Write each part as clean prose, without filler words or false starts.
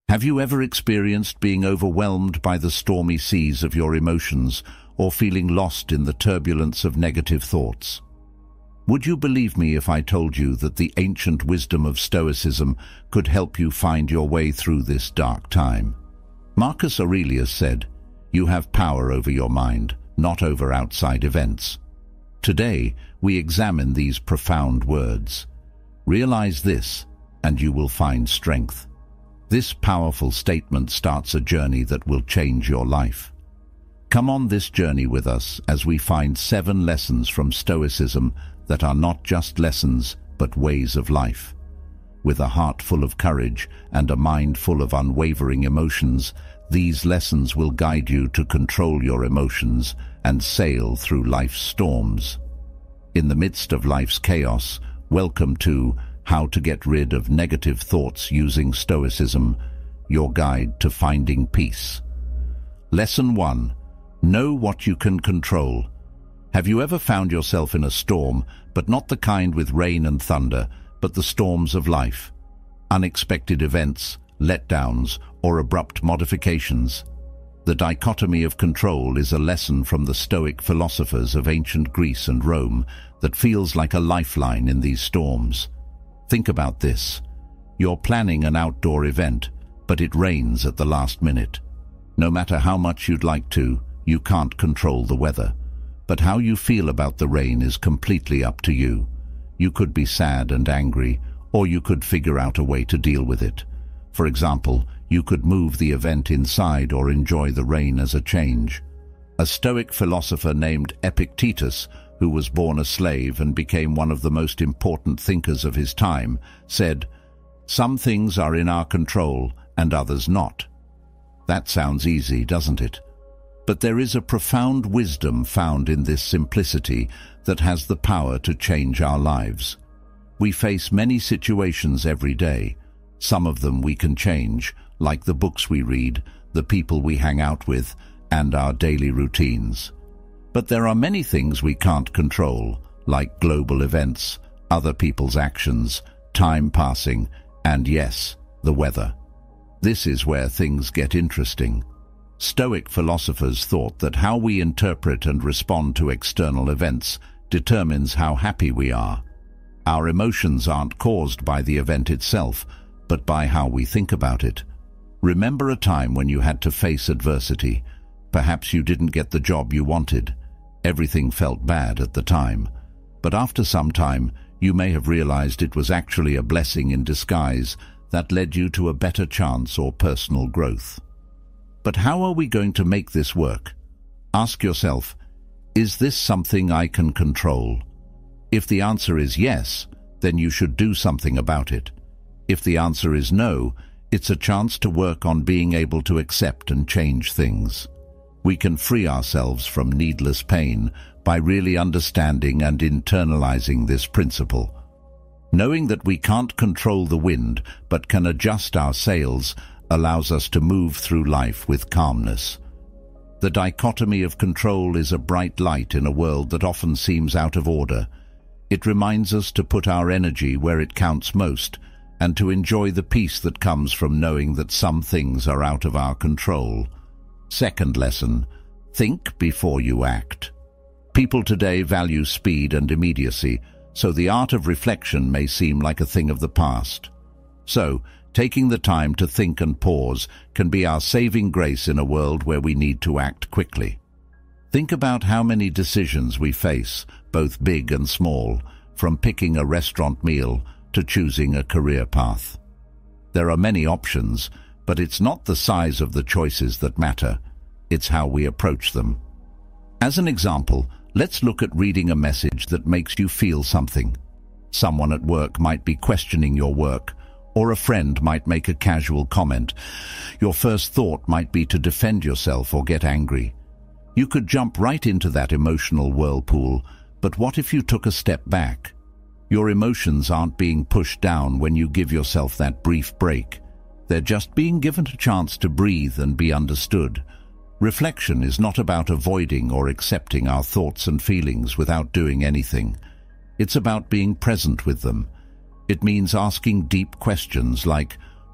Have you ever experienced being overwhelmed by the stormy seas of your emotions or feeling lost in the turbulence of negative thoughts? Would you believe me if I told you that the ancient wisdom of Stoicism could help you find your way through this dark time? Marcus Aurelius said, "You have power over your mind, not over outside events." Today, we examine these profound words. Realize this, and you will find strength. This powerful statement starts a journey that will change your life. Come on this journey with us as we find 7 lessons from Stoicism that are not just lessons, but ways of life. With a heart full of courage and a mind full of unwavering emotions, these lessons will guide you to control your emotions and sail through life's storms. In the midst of life's chaos, welcome to How to Get Rid of Negative Thoughts Using Stoicism, your guide to finding peace. Lesson 1. Know what you can control. Have you ever found yourself in a storm, but not the kind with rain and thunder, but the storms of life? Unexpected events, letdowns, or abrupt modifications? The dichotomy of control is a lesson from the Stoic philosophers of ancient Greece and Rome that feels like a lifeline in these storms. Think about this. You're planning an outdoor event, but it rains at the last minute. No matter how much you'd like to, you can't control the weather. But how you feel about the rain is completely up to you. You could be sad and angry, or you could figure out a way to deal with it. For example, you could move the event inside or enjoy the rain as a change. A Stoic philosopher named Epictetus, who was born a slave and became one of the most important thinkers of his time, said, "Some things are in our control and others not." That sounds easy, doesn't it? But there is a profound wisdom found in this simplicity that has the power to change our lives. We face many situations every day. Some of them we can change, like the books we read, the people we hang out with, and our daily routines. But there are many things we can't control, like global events, other people's actions, time passing, and yes, the weather. This is where things get interesting. Stoic philosophers thought that how we interpret and respond to external events determines how happy we are. Our emotions aren't caused by the event itself, but by how we think about it. Remember a time when you had to face adversity. Perhaps you didn't get the job you wanted. Everything felt bad at the time. But after some time, you may have realized it was actually a blessing in disguise that led you to a better chance or personal growth. But how are we going to make this work? Ask yourself, is this something I can control? If the answer is yes, then you should do something about it. If the answer is no, it's a chance to work on being able to accept and change things. We can free ourselves from needless pain by really understanding and internalizing this principle. Knowing that we can't control the wind but can adjust our sails allows us to move through life with calmness. The dichotomy of control is a bright light in a world that often seems out of order. It reminds us to put our energy where it counts most and to enjoy the peace that comes from knowing that some things are out of our control. Second lesson, think before you act. People today value speed and immediacy, so the art of reflection may seem like a thing of the past. So, taking the time to think and pause can be our saving grace in a world where we need to act quickly. Think about how many decisions we face, both big and small, from picking a restaurant meal to choosing a career path. There are many options, but it's not the size of the choices that matter, it's how we approach them. As an example, let's look at reading a message that makes you feel something. Someone at work might be questioning your work, or a friend might make a casual comment. Your first thought might be to defend yourself or get angry. You could jump right into that emotional whirlpool, but what if you took a step back? Your emotions aren't being pushed down when you give yourself that brief break. They're just being given a chance to breathe and be understood. Reflection is not about avoiding or accepting our thoughts and feelings without doing anything. It's about being present with them. It means asking deep questions like,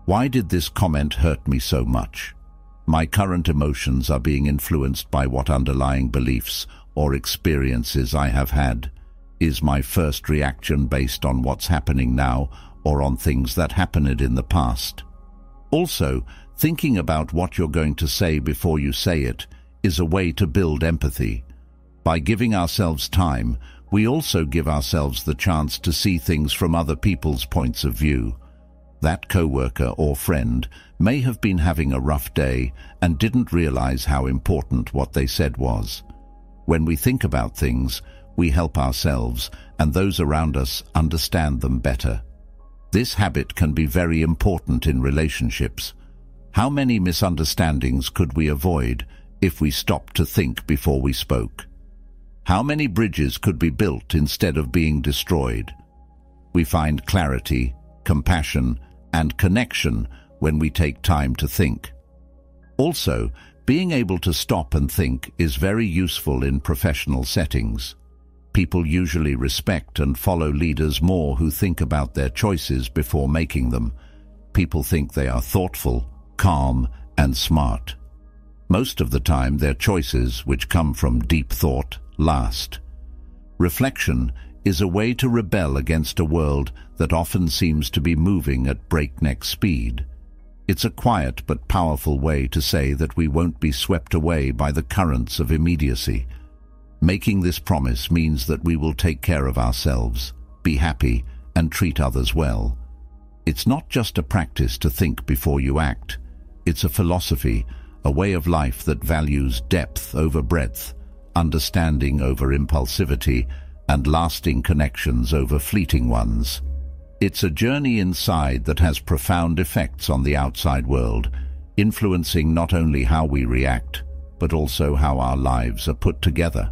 Why did this comment hurt me so much? My current emotions are being influenced by what underlying beliefs or experiences I have had. Is my first reaction based on what's happening now or on things that happened in the past? Also, thinking about what you're going to say before you say it is a way to build empathy. By giving ourselves time, we also give ourselves the chance to see things from other people's points of view. That coworker or friend may have been having a rough day and didn't realize how important what they said was. When we think about things, we help ourselves and those around us understand them better. This habit can be very important in relationships. How many misunderstandings could we avoid if we stopped to think before we spoke? How many bridges could be built instead of being destroyed? We find clarity, compassion, and connection when we take time to think. Also, being able to stop and think is very useful in professional settings. People usually respect and follow leaders more who think about their choices before making them. People think they are thoughtful, calm, and smart. Most of the time, their choices, which come from deep thought, last. Reflection is a way to rebel against a world that often seems to be moving at breakneck speed. It's a quiet but powerful way to say that we won't be swept away by the currents of immediacy. Making this promise means that we will take care of ourselves, be happy, and treat others well. It's not just a practice to think before you act. It's a philosophy, a way of life that values depth over breadth, understanding over impulsivity, and lasting connections over fleeting ones. It's a journey inside that has profound effects on the outside world, influencing not only how we react, but also how our lives are put together.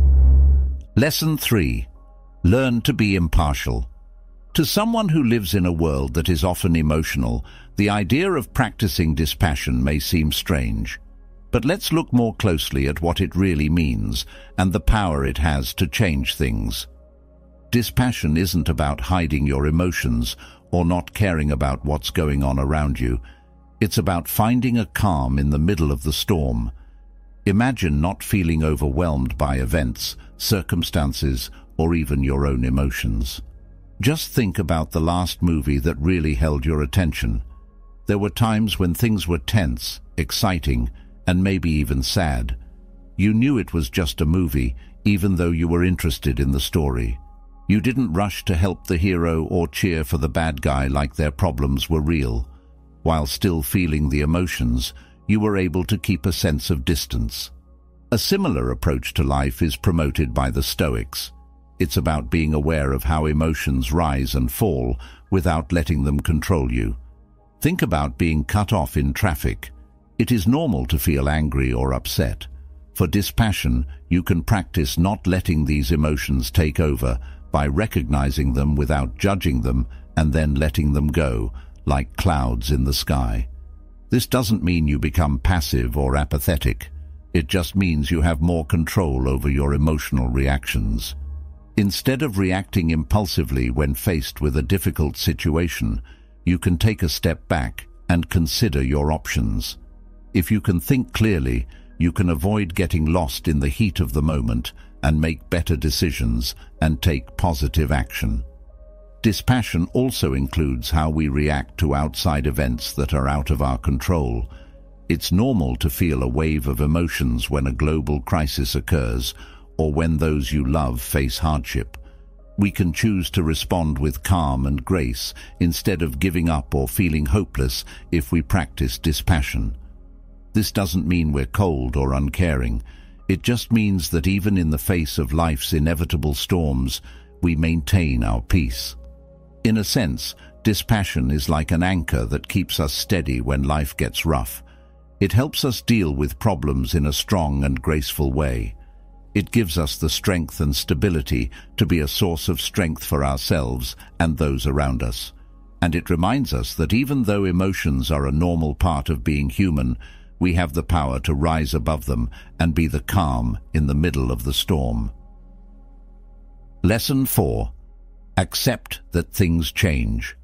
Lesson 3. Learn to be impartial. To someone who lives in a world that is often emotional, the idea of practicing dispassion may seem strange. But let's look more closely at what it really means and the power it has to change things. Dispassion isn't about hiding your emotions or not caring about what's going on around you. It's about finding a calm in the middle of the storm. Imagine not feeling overwhelmed by events, circumstances, or even your own emotions. Just think about the last movie that really held your attention. There were times when things were tense, exciting, and maybe even sad. You knew it was just a movie, even though you were interested in the story. You didn't rush to help the hero or cheer for the bad guy like their problems were real. While still feeling the emotions, you were able to keep a sense of distance. A similar approach to life is promoted by the Stoics. It's about being aware of how emotions rise and fall without letting them control you. Think about being cut off in traffic. It is normal to feel angry or upset. For dispassion, you can practice not letting these emotions take over by recognizing them without judging them and then letting them go, like clouds in the sky. This doesn't mean you become passive or apathetic. It just means you have more control over your emotional reactions. Instead of reacting impulsively when faced with a difficult situation, you can take a step back and consider your options. If you can think clearly, you can avoid getting lost in the heat of the moment and make better decisions and take positive action. Dispassion also includes how we react to outside events that are out of our control. It's normal to feel a wave of emotions when a global crisis occurs or when those you love face hardship. We can choose to respond with calm and grace instead of giving up or feeling hopeless if we practice dispassion. This doesn't mean we're cold or uncaring. It just means that even in the face of life's inevitable storms, we maintain our peace. In a sense, dispassion is like an anchor that keeps us steady when life gets rough. It helps us deal with problems in a strong and graceful way. It gives us the strength and stability to be a source of strength for ourselves and those around us. And it reminds us that even though emotions are a normal part of being human, we have the power to rise above them and be the calm in the middle of the storm. Lesson 4. Accept that things change.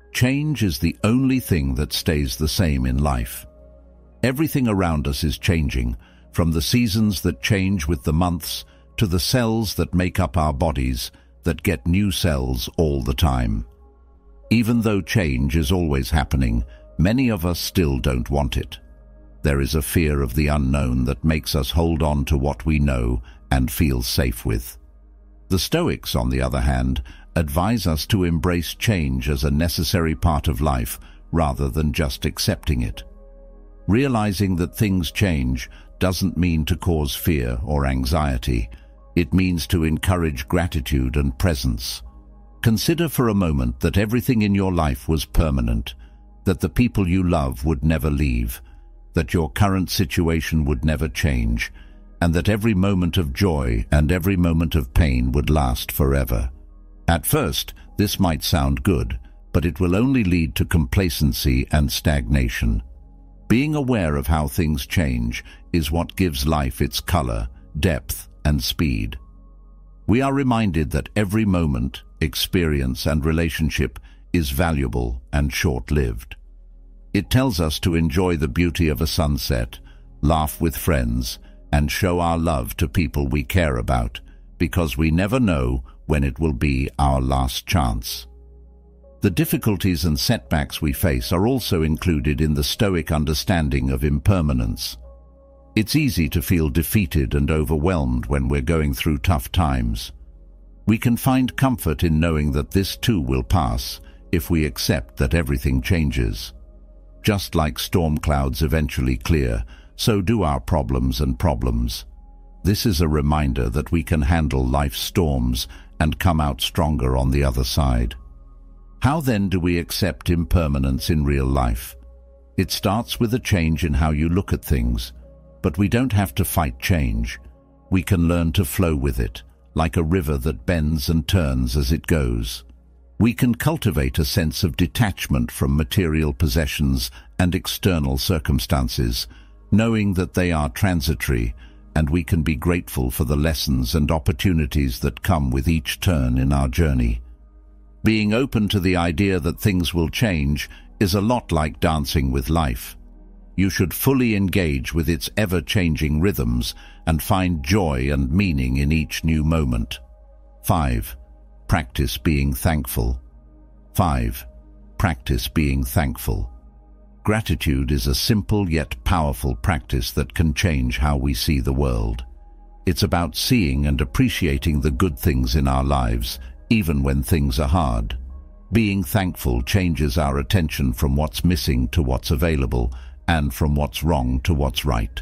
Change is the only thing that stays the same in life. Everything around us is changing, from the seasons that change with the months to the cells that make up our bodies that get new cells all the time. Even though change is always happening, many of us still don't want it. There is a fear of the unknown that makes us hold on to what we know and feel safe with. The Stoics, on the other hand, advise us to embrace change as a necessary part of life rather than just accepting it. Realizing that things change doesn't mean to cause fear or anxiety. It means to encourage gratitude and presence. Consider for a moment that everything in your life was permanent, that the people you love would never leave, that your current situation would never change, and that every moment of joy and every moment of pain would last forever. At first, this might sound good, but it will only lead to complacency and stagnation. Being aware of how things change is what gives life its color, depth, and speed. We are reminded that every moment, experience, and relationship is valuable and short-lived. It tells us to enjoy the beauty of a sunset, laugh with friends, and show our love to people we care about, because we never know when it will be our last chance. The difficulties and setbacks we face are also included in the Stoic understanding of impermanence. It's easy to feel defeated and overwhelmed when we're going through tough times. We can find comfort in knowing that this too will pass if we accept that everything changes. Just like storm clouds eventually clear, so do our problems and problems. This is a reminder that we can handle life's storms and come out stronger on the other side. How then do we accept impermanence in real life? It starts with a change in how you look at things, but we don't have to fight change. We can learn to flow with it, like a river that bends and turns as it goes. We can cultivate a sense of detachment from material possessions and external circumstances, knowing that they are transitory, and we can be grateful for the lessons and opportunities that come with each turn in our journey. Being open to the idea that things will change is a lot like dancing with life. You should fully engage with its ever-changing rhythms and find joy and meaning in each new moment. 5. Practice being thankful. 5. Practice being thankful. Gratitude is a simple yet powerful practice that can change how we see the world. It's about seeing and appreciating the good things in our lives, even when things are hard. Being thankful changes our attention from what's missing to what's available, and from what's wrong to what's right.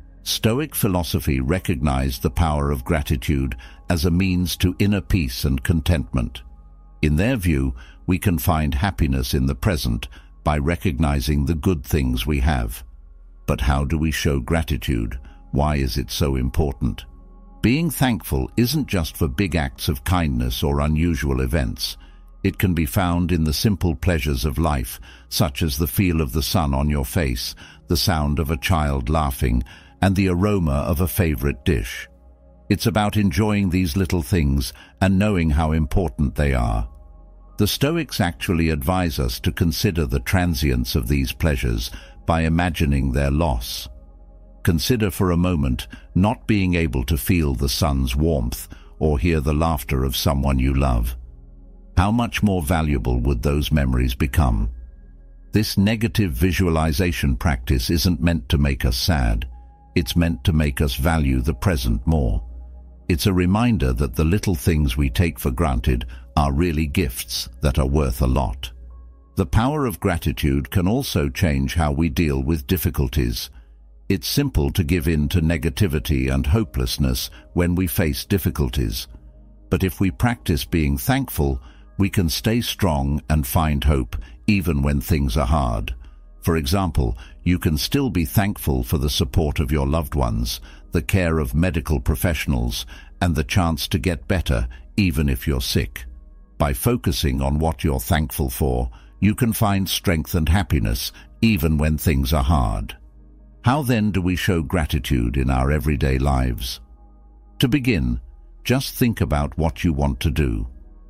Stoic philosophy recognized the power of gratitude as a means to inner peace and contentment. In their view, we can find happiness in the present by recognizing the good things we have. But how do we show gratitude? Why is it so important? Being thankful isn't just for big acts of kindness or unusual events. It can be found in the simple pleasures of life, such as the feel of the sun on your face, the sound of a child laughing, and the aroma of a favorite dish. It's about enjoying these little things and knowing how important they are. The Stoics actually advise us to consider the transience of these pleasures by imagining their loss. Consider for a moment not being able to feel the sun's warmth or hear the laughter of someone you love. How much more valuable would those memories become? This negative visualization practice isn't meant to make us sad. It's meant to make us value the present more. It's a reminder that the little things we take for granted are really gifts that are worth a lot. The power of gratitude can also change how we deal with difficulties. It's simple to give in to negativity and hopelessness when we face difficulties. But if we practice being thankful, we can stay strong and find hope even when things are hard. For example, you can still be thankful for the support of your loved ones, the care of medical professionals, and the chance to get better even if you're sick. By focusing on what you're thankful for, you can find strength and happiness even when things are hard. How then do we show gratitude in our everyday lives? To begin, just think about what you want to do.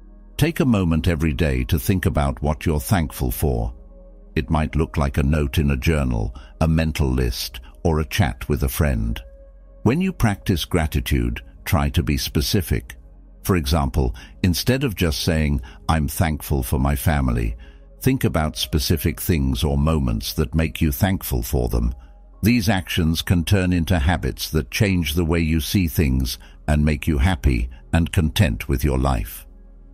Take a moment every day to think about what you're thankful for. It might look like a note in a journal, a mental list, or a chat with a friend. When you practice gratitude, try to be specific. For example, instead of just saying, "I'm thankful for my family," think about specific things or moments that make you thankful for them. These actions can turn into habits that change the way you see things and make you happy and content with your life.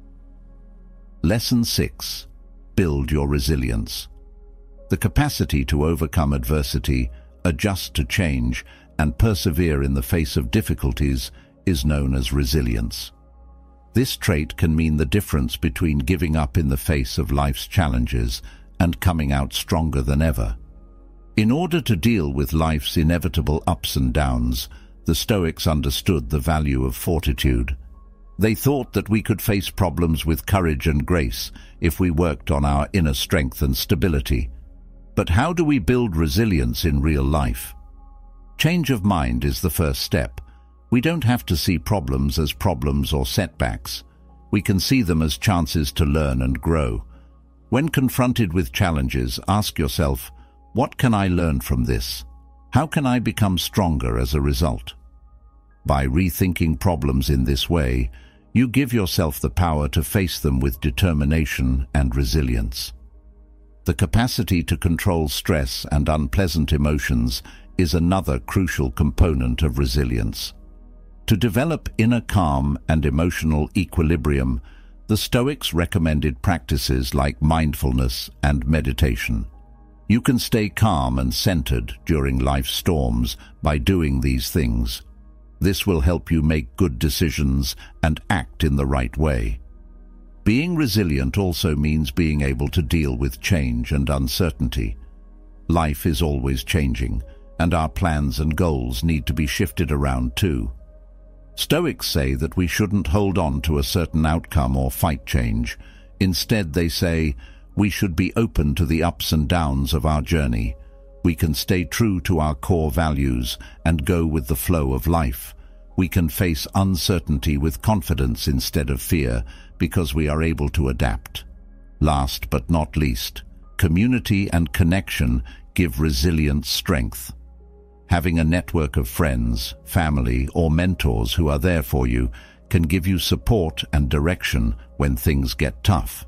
Lesson 6. Build your resilience. The capacity to overcome adversity, adjust to change, and persevere in the face of difficulties is known as resilience. This trait can mean the difference between giving up in the face of life's challenges and coming out stronger than ever. In order to deal with life's inevitable ups and downs, the Stoics understood the value of fortitude. They thought that we could face problems with courage and grace if we worked on our inner strength and stability. But how do we build resilience in real life? Change of mind is the first step. We don't have to see problems as problems or setbacks. We can see them as chances to learn and grow. When confronted with challenges, ask yourself, what can I learn from this? How can I become stronger as a result? By rethinking problems in this way, you give yourself the power to face them with determination and resilience. The capacity to control stress and unpleasant emotions is another crucial component of resilience. To develop inner calm and emotional equilibrium, the Stoics recommended practices like mindfulness and meditation. You can stay calm and centered during life's storms by doing these things. This will help you make good decisions and act in the right way. Being resilient also means being able to deal with change and uncertainty. Life is always changing, and our plans and goals need to be shifted around too. Stoics say that we shouldn't hold on to a certain outcome or fight change. Instead, they say, we should be open to the ups and downs of our journey. We can stay true to our core values and go with the flow of life. We can face uncertainty with confidence instead of fear because we are able to adapt. Last but not least, community and connection give resilience strength. Having a network of friends, family, or mentors who are there for you can give you support and direction when things get tough.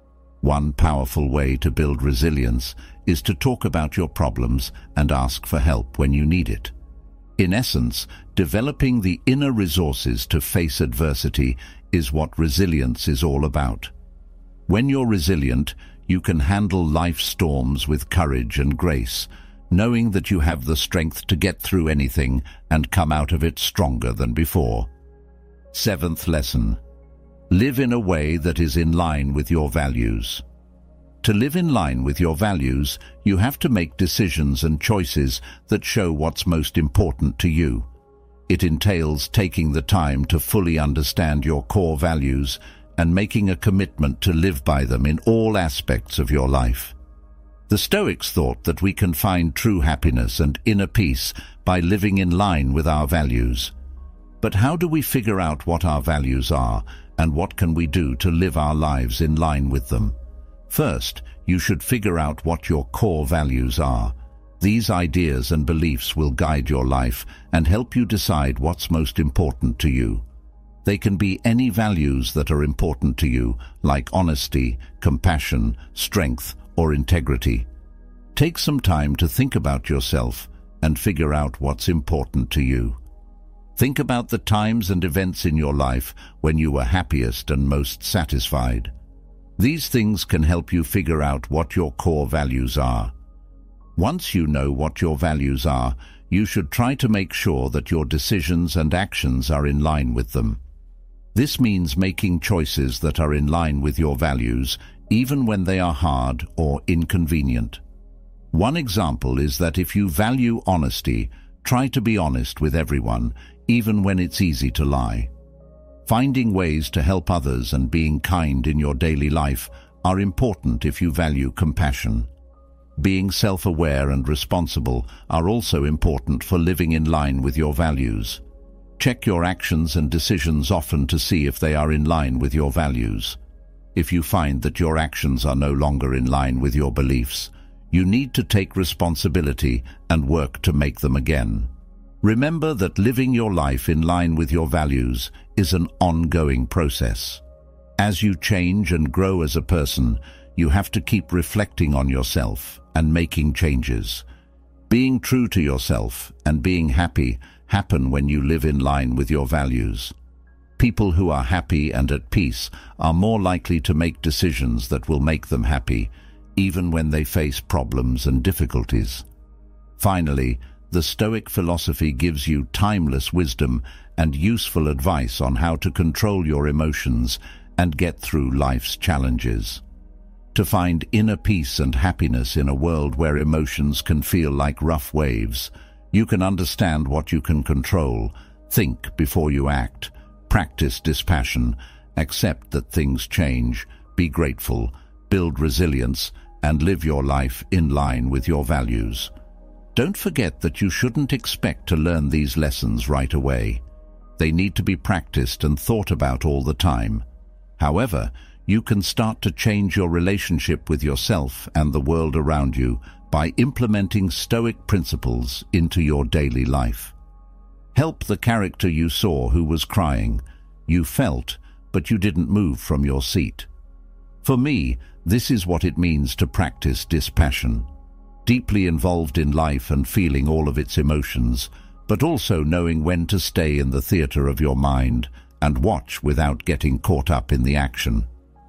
One powerful way to build resilience is to talk about your problems and ask for help when you need it. In essence, developing the inner resources to face adversity is what resilience is all about. When you're resilient, you can handle life's storms with courage and grace, knowing that you have the strength to get through anything and come out of it stronger than before. 7th lesson. Live in a way that is in line with your values. To live in line with your values, you have to make decisions and choices that show what's most important to you. It entails taking the time to fully understand your core values and making a commitment to live by them in all aspects of your life. The Stoics thought that we can find true happiness and inner peace by living in line with our values. But how do we figure out what our values are, and what can we do to live our lives in line with them? First, you should figure out what your core values are. These ideas and beliefs will guide your life and help you decide what's most important to you. They can be any values that are important to you, like honesty, compassion, strength, or integrity. Take some time to think about yourself and figure out what's important to you. Think about the times and events in your life when you were happiest and most satisfied. These things can help you figure out what your core values are. Once you know what your values are, you should try to make sure that your decisions and actions are in line with them. This means making choices that are in line with your values, even when they are hard or inconvenient. One example is that if you value honesty, try to be honest with everyone, even when it's easy to lie. Finding ways to help others and being kind in your daily life are important if you value compassion. Being self-aware and responsible are also important for living in line with your values. Check your actions and decisions often to see if they are in line with your values. If you find that your actions are no longer in line with your beliefs, you need to take responsibility and work to make them again. Remember that living your life in line with your values is an ongoing process. As you change and grow as a person, you have to keep reflecting on yourself and making changes. Being true to yourself and being happy happen when you live in line with your values. People who are happy and at peace are more likely to make decisions that will make them happy, even when they face problems and difficulties. Finally, the Stoic philosophy gives you timeless wisdom and useful advice on how to control your emotions and get through life's challenges. To find inner peace and happiness in a world where emotions can feel like rough waves, you can understand what you can control, think before you act, practice dispassion, accept that things change, be grateful, build resilience, and live your life in line with your values. Don't forget that you shouldn't expect to learn these lessons right away. They need to be practiced and thought about all the time. However, you can start to change your relationship with yourself and the world around you by implementing Stoic principles into your daily life. Help the character you saw who was crying. You felt, but you didn't move from your seat. For me, this is what it means to practice dispassion. Deeply involved in life and feeling all of its emotions, but also knowing when to stay in the theater of your mind and watch without getting caught up in the action.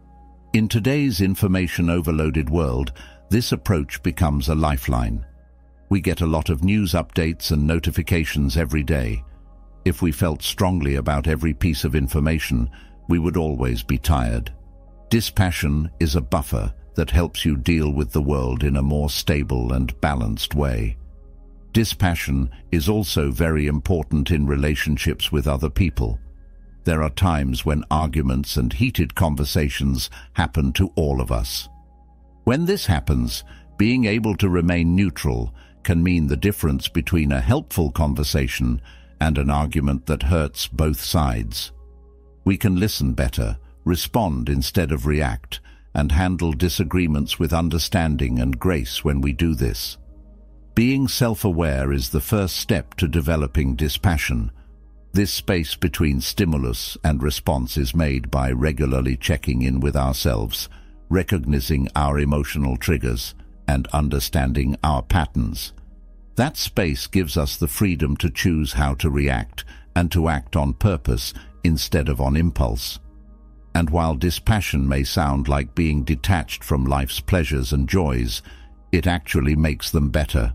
In today's information-overloaded world, this approach becomes a lifeline. We get a lot of news updates and notifications every day. If we felt strongly about every piece of information, we would always be tired. Dispassion is a buffer that helps you deal with the world in a more stable and balanced way. Dispassion is also very important in relationships with other people. There are times when arguments and heated conversations happen to all of us. When this happens, being able to remain neutral can mean the difference between a helpful conversation and an argument that hurts both sides. We can listen better, respond instead of react, and handle disagreements with understanding and grace when we do this. Being self-aware is the first step to developing dispassion. This space between stimulus and response is made by regularly checking in with ourselves, recognizing our emotional triggers, and understanding our patterns. That space gives us the freedom to choose how to react and to act on purpose instead of on impulse. And while dispassion may sound like being detached from life's pleasures and joys, it actually makes them better.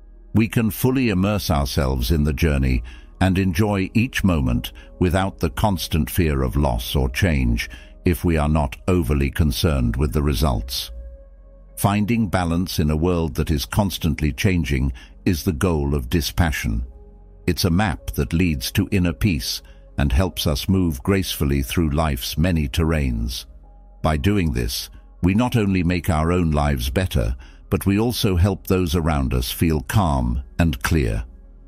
We can fully immerse ourselves in the journey and enjoy each moment without the constant fear of loss or change if we are not overly concerned with the results. Finding balance in a world that is constantly changing is the goal of dispassion. It's a map that leads to inner peace and helps us move gracefully through life's many terrains. By doing this, we not only make our own lives better, but we also help those around us feel calm and clear.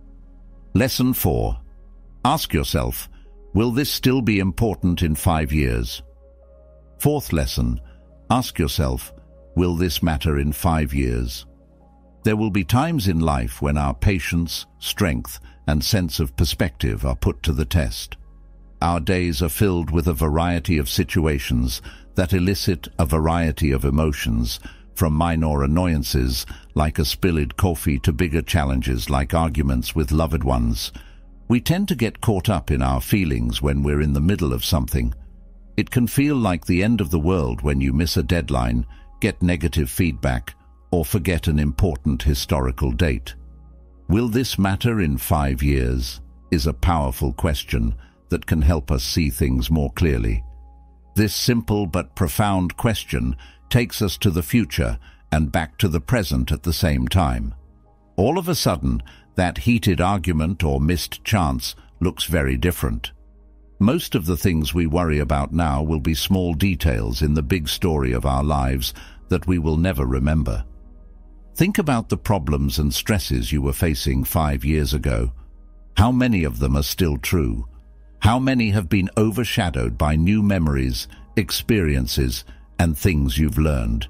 Lesson 4. Ask yourself, will this still be important in 5 years? Fourth lesson, ask yourself, will this matter in 5 years? There will be times in life when our patience, strength, and sense of perspective are put to the test. Our days are filled with a variety of situations that elicit a variety of emotions, from minor annoyances like a spilled coffee to bigger challenges like arguments with loved ones. We tend to get caught up in our feelings when we're in the middle of something. It can feel like the end of the world when you miss a deadline, get negative feedback, or forget an important historical date. Will this matter in 5 years? Is a powerful question that can help us see things more clearly. This simple but profound question takes us to the future and back to the present at the same time. All of a sudden, that heated argument or missed chance looks very different. Most of the things we worry about now will be small details in the big story of our lives that we will never remember. Think about the problems and stresses you were facing 5 years ago. How many of them are still true? How many have been overshadowed by new memories, experiences, and things you've learned.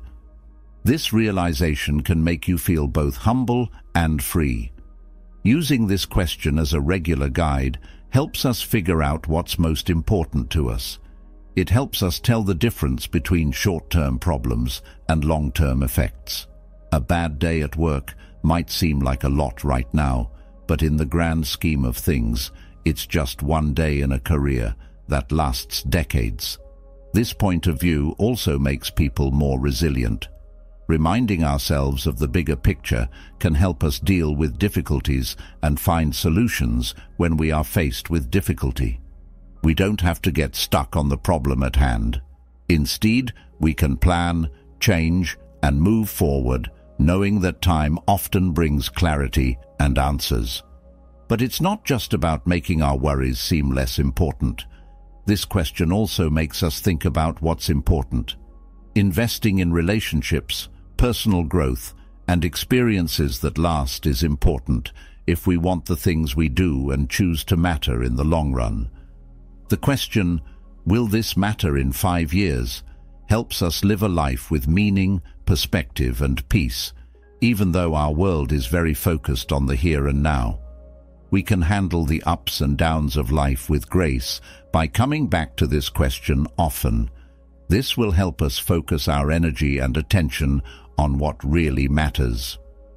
This realization can make you feel both humble and free. Using this question as a regular guide helps us figure out what's most important to us. It helps us tell the difference between short-term problems and long-term effects. A bad day at work might seem like a lot right now, but in the grand scheme of things, it's just one day in a career that lasts decades. This point of view also makes people more resilient. Reminding ourselves of the bigger picture can help us deal with difficulties and find solutions when we are faced with difficulty. We don't have to get stuck on the problem at hand. Instead, we can plan, change, and move forward, knowing that time often brings clarity and answers. But it's not just about making our worries seem less important. This question also makes us think about what's important. Investing in relationships, personal growth, and experiences that last is important if we want the things we do and choose to matter in the long run. The question, will this matter in 5 years, helps us live a life with meaning, perspective, and peace, even though our world is very focused on the here and now. We can handle the ups and downs of life with grace by coming back to this question often. This will help us focus our energy and attention on what really matters.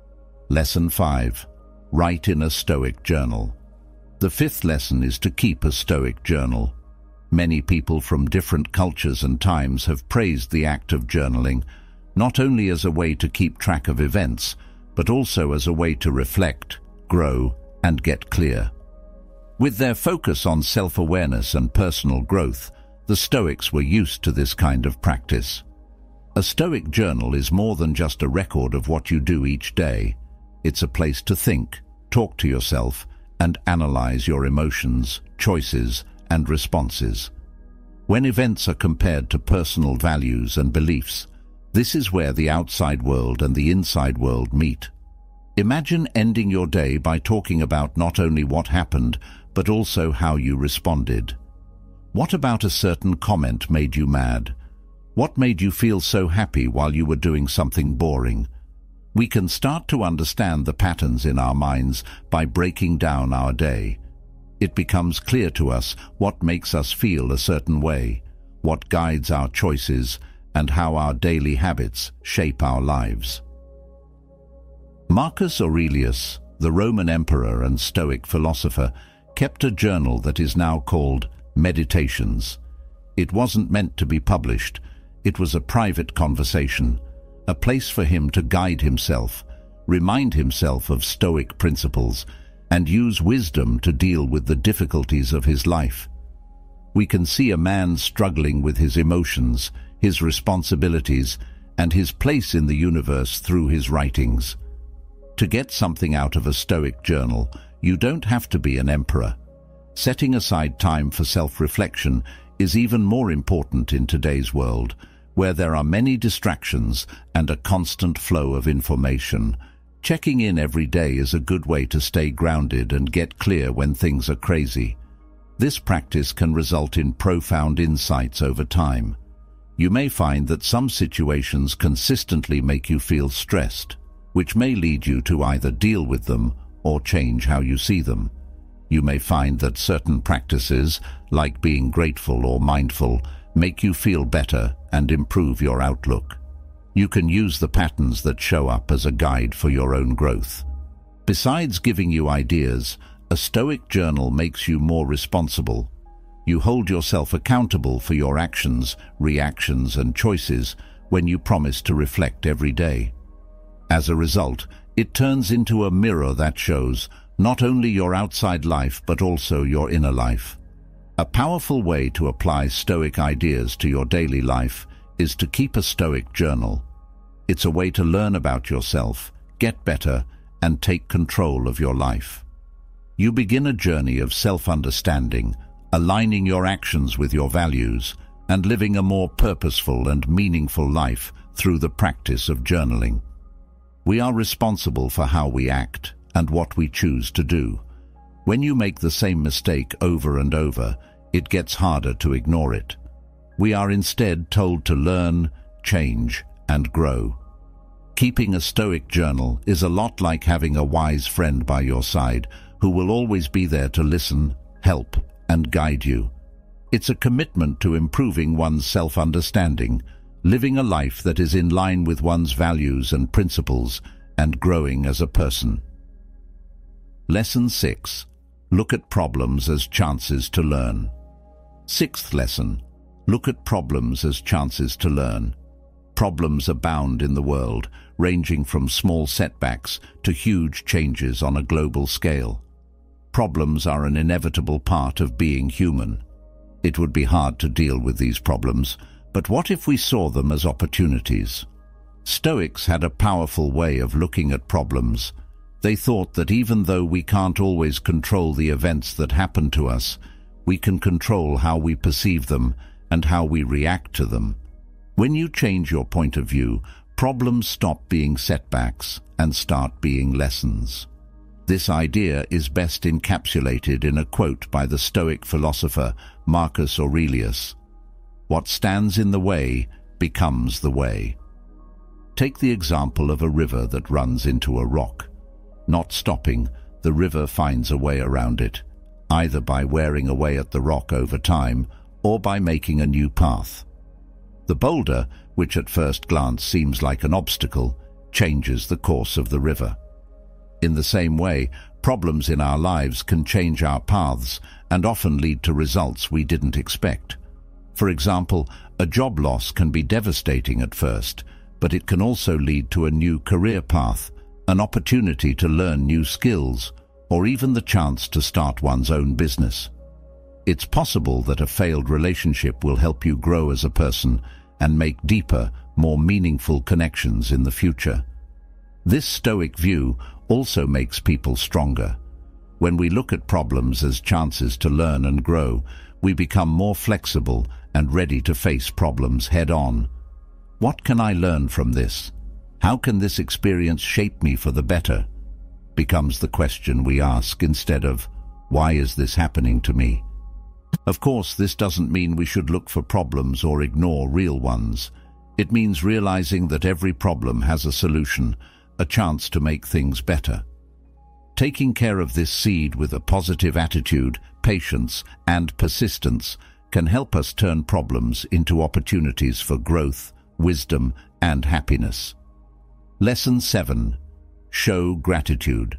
Lesson 5. Write in a Stoic journal. The 5th lesson is to keep a Stoic journal. Many people from different cultures and times have praised the act of journaling, not only as a way to keep track of events, but also as a way to reflect, grow, and get clear. With their focus on self-awareness and personal growth, the Stoics were used to this kind of practice. A Stoic journal is more than just a record of what you do each day. It's a place to think, talk to yourself, and analyze your emotions, choices, and responses. When events are compared to personal values and beliefs, this is where the outside world and the inside world meet. Imagine ending your day by talking about not only what happened, but also how you responded. What about a certain comment made you mad? What made you feel so happy while you were doing something boring? We can start to understand the patterns in our minds by breaking down our day. It becomes clear to us what makes us feel a certain way, what guides our choices, and how our daily habits shape our lives. Marcus Aurelius, the Roman emperor and Stoic philosopher, kept a journal that is now called Meditations. It wasn't meant to be published. It was a private conversation, a place for him to guide himself, remind himself of Stoic principles, and use wisdom to deal with the difficulties of his life. We can see a man struggling with his emotions, his responsibilities, and his place in the universe through his writings. To get something out of a Stoic journal, you don't have to be an emperor. Setting aside time for self-reflection is even more important in today's world, where there are many distractions and a constant flow of information. Checking in every day is a good way to stay grounded and get clear when things are crazy. This practice can result in profound insights over time. You may find that some situations consistently make you feel stressed, which may lead you to either deal with them or change how you see them. You may find that certain practices, like being grateful or mindful, make you feel better and improve your outlook. You can use the patterns that show up as a guide for your own growth. Besides giving you ideas, a Stoic journal makes you more responsible. You hold yourself accountable for your actions, reactions, and choices when you promise to reflect every day. As a result, it turns into a mirror that shows not only your outside life but also your inner life. A powerful way to apply Stoic ideas to your daily life is to keep a Stoic journal. It's a way to learn about yourself, get better, and take control of your life. You begin a journey of self-understanding, aligning your actions with your values, and living a more purposeful and meaningful life through the practice of journaling. We are responsible for how we act and what we choose to do. When you make the same mistake over and over, it gets harder to ignore it. We are instead told to learn, change, and grow. Keeping a Stoic journal is a lot like having a wise friend by your side who will always be there to listen, help, and guide you. It's a commitment to improving one's self-understanding, living a life that is in line with one's values and principles, and growing as a person. Lesson 6. Look at problems as chances to learn. Sixth lesson. Look at problems as chances to learn. Problems abound in the world, ranging from small setbacks to huge changes on a global scale. Problems are an inevitable part of being human. It would be hard to deal with these problems, but what if we saw them as opportunities? Stoics had a powerful way of looking at problems. They thought that even though we can't always control the events that happen to us, we can control how we perceive them and how we react to them. When you change your point of view, problems stop being setbacks and start being lessons. This idea is best encapsulated in a quote by the Stoic philosopher Marcus Aurelius. What stands in the way becomes the way. Take the example of a river that runs into a rock. Not stopping, the river finds a way around it, either by wearing away at the rock over time or by making a new path. The boulder, which at first glance seems like an obstacle, changes the course of the river. In the same way, problems in our lives can change our paths and often lead to results we didn't expect. For example, a job loss can be devastating at first, but it can also lead to a new career path, an opportunity to learn new skills, or even the chance to start one's own business. It's possible that a failed relationship will help you grow as a person and make deeper, more meaningful connections in the future. This Stoic view also makes people stronger. When we look at problems as chances to learn and grow, we become more flexible and ready to face problems head-on. What can I learn from this? How can this experience shape me for the better? Becomes the question we ask instead of, why is this happening to me? Of course, this doesn't mean we should look for problems or ignore real ones. It means realizing that every problem has a solution, a chance to make things better. Taking care of this seed with a positive attitude, patience, and persistence can help us turn problems into opportunities for growth, wisdom, and happiness. Lesson 7. Show gratitude.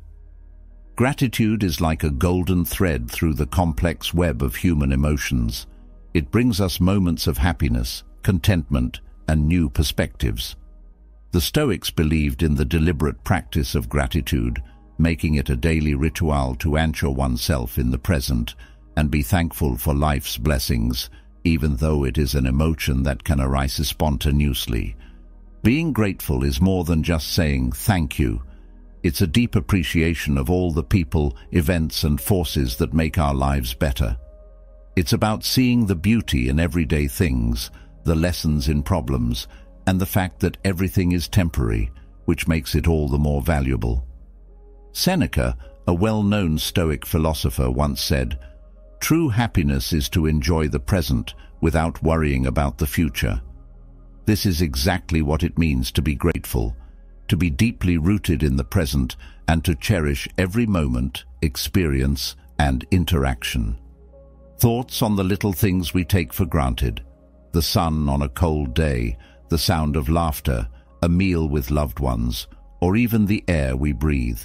Gratitude is like a golden thread through the complex web of human emotions. It brings us moments of happiness, contentment, and new perspectives. The Stoics believed in the deliberate practice of gratitude, making it a daily ritual to anchor oneself in the present and be thankful for life's blessings, even though it is an emotion that can arise spontaneously. Being grateful is more than just saying thank you. It's a deep appreciation of all the people, events, and forces that make our lives better. It's about seeing the beauty in everyday things, the lessons in problems, and the fact that everything is temporary, which makes it all the more valuable. Seneca, a well-known Stoic philosopher, once said, "True happiness is to enjoy the present without worrying about the future." This is exactly what it means to be grateful, to be deeply rooted in the present and to cherish every moment, experience, and interaction. Thoughts on the little things we take for granted: the sun on a cold day, the sound of laughter, a meal with loved ones, or even the air we breathe.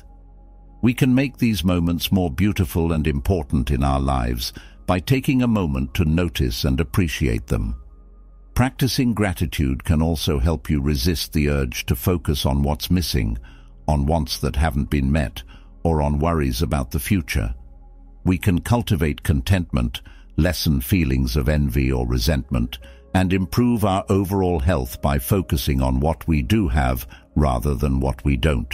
We can make these moments more beautiful and important in our lives by taking a moment to notice and appreciate them. Practicing gratitude can also help you resist the urge to focus on what's missing, on wants that haven't been met, or on worries about the future. We can cultivate contentment, lessen feelings of envy or resentment, and improve our overall health by focusing on what we do have rather than what we don't.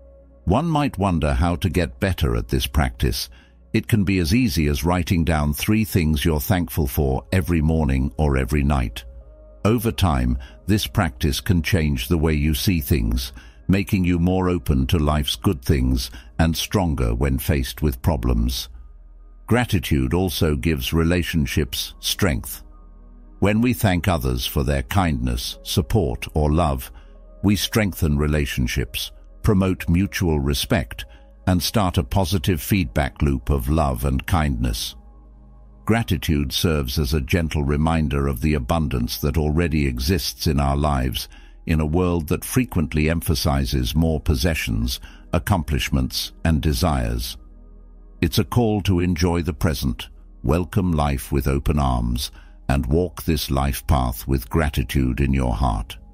One might wonder how to get better at this practice. It can be as easy as writing down 3 things you're thankful for every morning or every night. Over time, this practice can change the way you see things, making you more open to life's good things and stronger when faced with problems. Gratitude also gives relationships strength. When we thank others for their kindness, support, or love, we strengthen relationships, promote mutual respect, and start a positive feedback loop of love and kindness. Gratitude serves as a gentle reminder of the abundance that already exists in our lives in a world that frequently emphasizes more possessions, accomplishments, and desires. It's a call to enjoy the present, welcome life with open arms, and walk this life path with gratitude in your heart.